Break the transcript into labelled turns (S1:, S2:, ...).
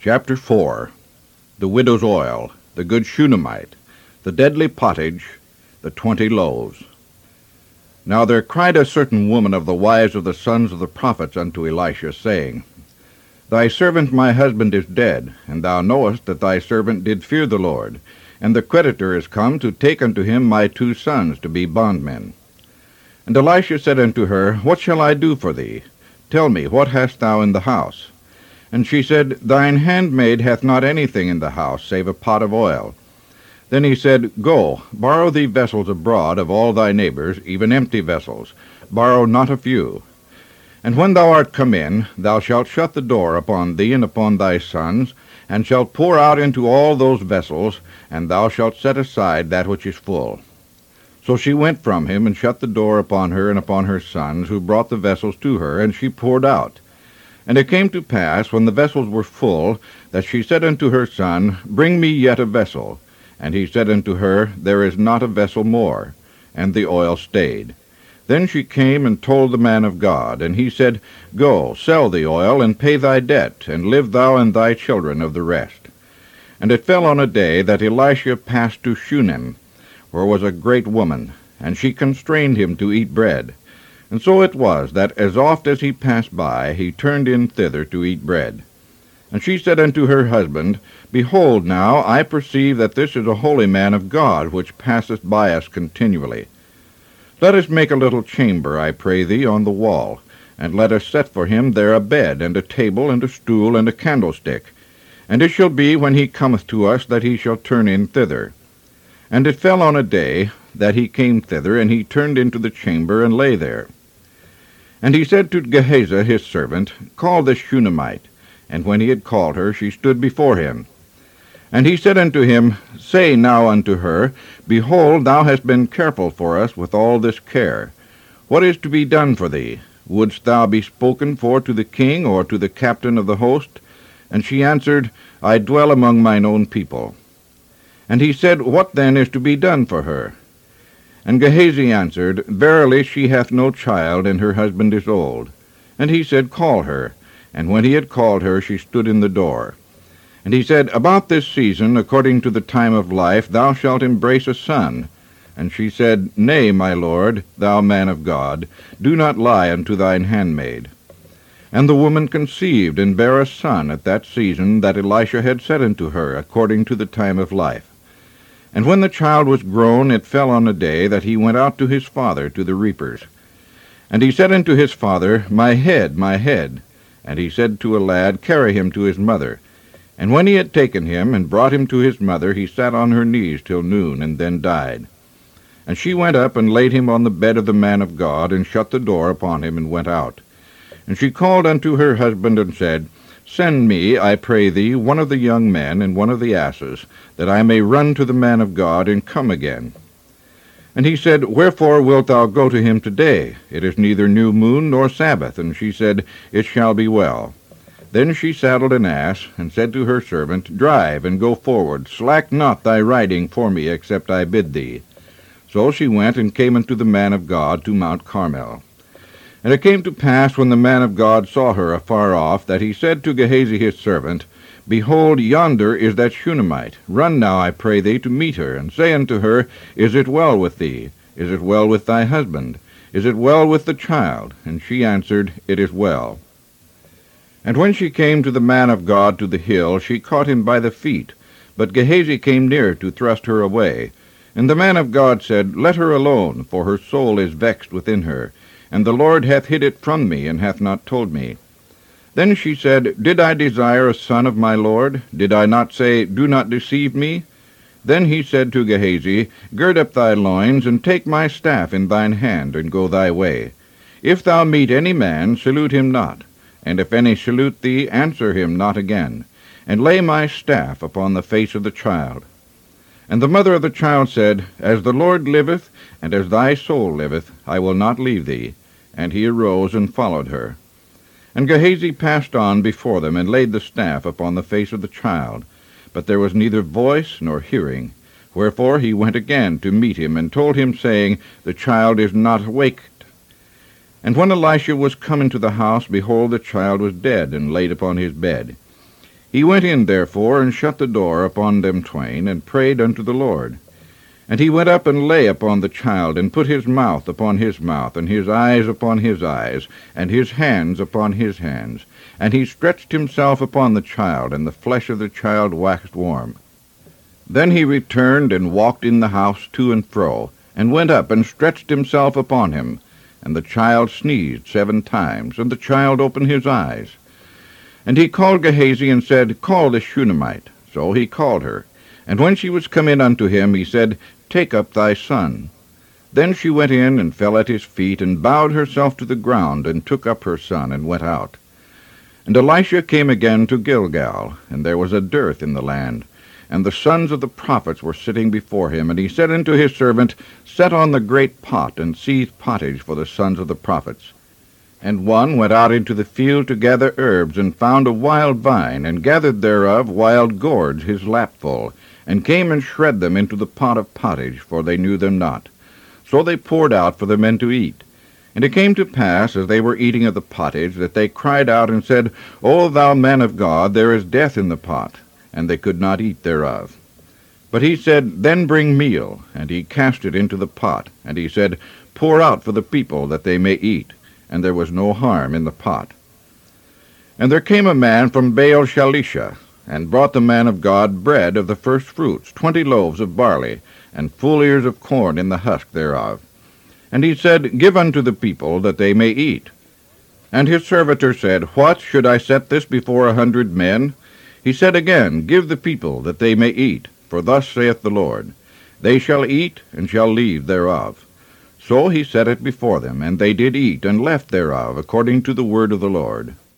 S1: Chapter 4. The widow's oil, the good Shunammite, the deadly pottage, the 20 loaves. Now there cried a certain woman of the wives of the sons of the prophets unto Elisha, saying, Thy servant my husband is dead, and thou knowest that thy servant did fear the Lord, and the creditor is come to take unto him my 2 sons to be bondmen. And Elisha said unto her, What shall I do for thee? Tell me, what hast thou in the house? And she said, Thine handmaid hath not anything in the house, save a pot of oil. Then he said, Go, borrow thee vessels abroad of all thy neighbors, even empty vessels. Borrow not a few. And when thou art come in, thou shalt shut the door upon thee and upon thy sons, and shalt pour out into all those vessels, and thou shalt set aside that which is full. So she went from him, and shut the door upon her and upon her sons, who brought the vessels to her, and she poured out. And it came to pass, when the vessels were full, that she said unto her son, Bring me yet a vessel. And he said unto her, There is not a vessel more. And the oil stayed. Then she came and told the man of God, and he said, Go, sell the oil, and pay thy debt, and live thou and thy children of the rest. And it fell on a day that Elisha passed to Shunem, where was a great woman, and she constrained him to eat bread. And so it was, that as oft as he passed by, he turned in thither to eat bread. And she said unto her husband, Behold now, I perceive that this is a holy man of God, which passeth by us continually. Let us make a little chamber, I pray thee, on the wall, and let us set for him there a bed, and a table, and a stool, and a candlestick. And it shall be, when he cometh to us, that he shall turn in thither. And it fell on a day that he came thither, and he turned into the chamber, and lay there. And he said to Gehazi his servant, Call this Shunammite. And when he had called her, she stood before him. And he said unto him, Say now unto her, Behold, thou hast been careful for us with all this care. What is to be done for thee? Wouldst thou be spoken for to the king, or to the captain of the host? And she answered, I dwell among mine own people. And he said, What then is to be done for her? And Gehazi answered, Verily she hath no child, and her husband is old. And he said, Call her. And when he had called her, she stood in the door. And he said, About this season, according to the time of life, thou shalt embrace a son. And she said, Nay, my lord, thou man of God, do not lie unto thine handmaid. And the woman conceived, and bare a son at that season that Elisha had said unto her, according to the time of life. And when the child was grown, it fell on a day that he went out to his father to the reapers. And he said unto his father, My head, my head. And he said to a lad, Carry him to his mother. And when he had taken him, and brought him to his mother, he sat on her knees till noon, and then died. And she went up, and laid him on the bed of the man of God, and shut the door upon him, and went out. And she called unto her husband, and said, Send me, I pray thee, one of the young men, and one of the asses, that I may run to the man of God, and come again. And he said, Wherefore wilt thou go to him today? It is neither new moon nor Sabbath. And she said, It shall be well. Then she saddled an ass, and said to her servant, Drive, and go forward. Slack not thy riding for me, except I bid thee. So she went, and came unto the man of God to Mount Carmel. And it came to pass, when the man of God saw her afar off, that he said to Gehazi his servant, Behold, yonder is that Shunammite. Run now, I pray thee, to meet her, and say unto her, Is it well with thee? Is it well with thy husband? Is it well with the child? And she answered, It is well. And when she came to the man of God to the hill, she caught him by the feet. But Gehazi came near to thrust her away. And the man of God said, Let her alone, for her soul is vexed within her. And the Lord hath hid it from me, and hath not told me. Then she said, Did I desire a son of my Lord? Did I not say, Do not deceive me? Then he said to Gehazi, Gird up thy loins, and take my staff in thine hand, and go thy way. If thou meet any man, salute him not. And if any salute thee, answer him not again. And lay my staff upon the face of the child. And the mother of the child said, As the Lord liveth, and as thy soul liveth, I will not leave thee. And he arose and followed her. And Gehazi passed on before them, and laid the staff upon the face of the child. But there was neither voice nor hearing. Wherefore he went again to meet him, and told him, saying, The child is not awaked. And when Elisha was come into the house, behold, the child was dead, and laid upon his bed. He went in therefore, and shut the door upon them twain, and prayed unto the Lord. And he went up and lay upon the child, and put his mouth upon his mouth, and his eyes upon his eyes, and his hands upon his hands. And he stretched himself upon the child, and the flesh of the child waxed warm. Then he returned and walked in the house to and fro, and went up and stretched himself upon him. And the child sneezed 7 times, and the child opened his eyes. And he called Gehazi, and said, Call the Shunammite. So he called her. And when she was come in unto him, he said, Take up thy son. Then she went in, and fell at his feet, and bowed herself to the ground, and took up her son, and went out. And Elisha came again to Gilgal, and there was a dearth in the land. And the sons of the prophets were sitting before him. And he said unto his servant, Set on the great pot, and seethe pottage for the sons of the prophets. And one went out into the field to gather herbs, and found a wild vine, and gathered thereof wild gourds his lapful, and came and shred them into the pot of pottage, for they knew them not. So they poured out for the men to eat. And it came to pass, as they were eating of the pottage, that they cried out and said, O thou man of God, there is death in the pot. And they could not eat thereof. But he said, Then bring meal. And he cast it into the pot. And he said, Pour out for the people, that they may eat. And there was no harm in the pot. And there came a man from Baal Shalisha, and brought the man of God bread of the first fruits, 20 loaves of barley, and full ears of corn in the husk thereof. And he said, Give unto the people, that they may eat. And his servitor said, What, should I set this before 100 men? He said again, Give the people, that they may eat. For thus saith the Lord, They shall eat, and shall leave thereof. So he set it before them, and they did eat, and left thereof, according to the word of the Lord.